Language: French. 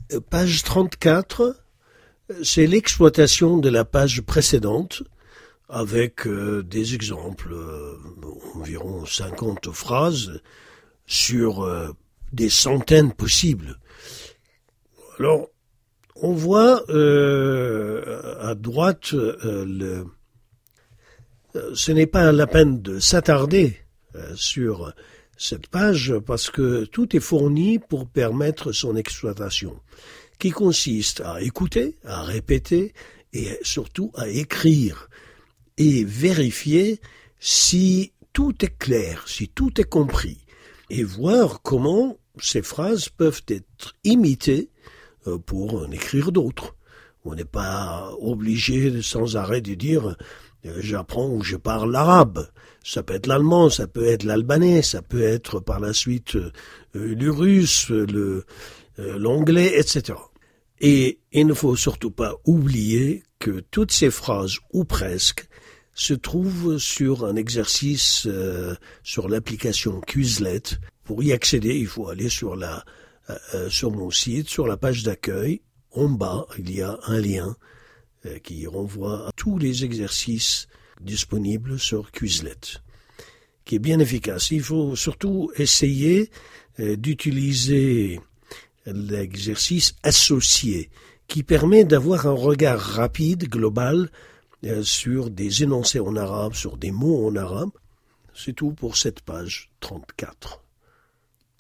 Page 34, c'est l'exploitation de la page précédente avec des exemples, environ 50 phrases sur des centaines possibles. Alors, on voit à droite ce n'est pas la peine de s'attarder sur cette page parce que tout est fourni pour permettre son exploitation, qui consiste à écouter, à répéter et surtout à écrire et vérifier si tout est clair, si tout est compris et voir comment ces phrases peuvent être imitées pour en écrire d'autres. On n'est pas obligé sans arrêt de dire j'apprends ou je parle l'arabe. Ça peut être l'allemand, ça peut être l'albanais, ça peut être par la suite le russe, l'anglais, etc. Et il ne faut surtout pas oublier que toutes ces phrases, ou presque, se trouvent sur un exercice sur l'application Quizlet. Pour y accéder, il faut aller sur mon site, sur la page d'accueil. En bas, il y a un lien qui renvoie à tous les exercices disponibles sur Quizlet, qui est bien efficace. Il faut surtout essayer d'utiliser l'exercice associé, qui permet d'avoir un regard rapide, global, sur des énoncés en arabe, sur des mots en arabe. C'est tout pour cette page 34.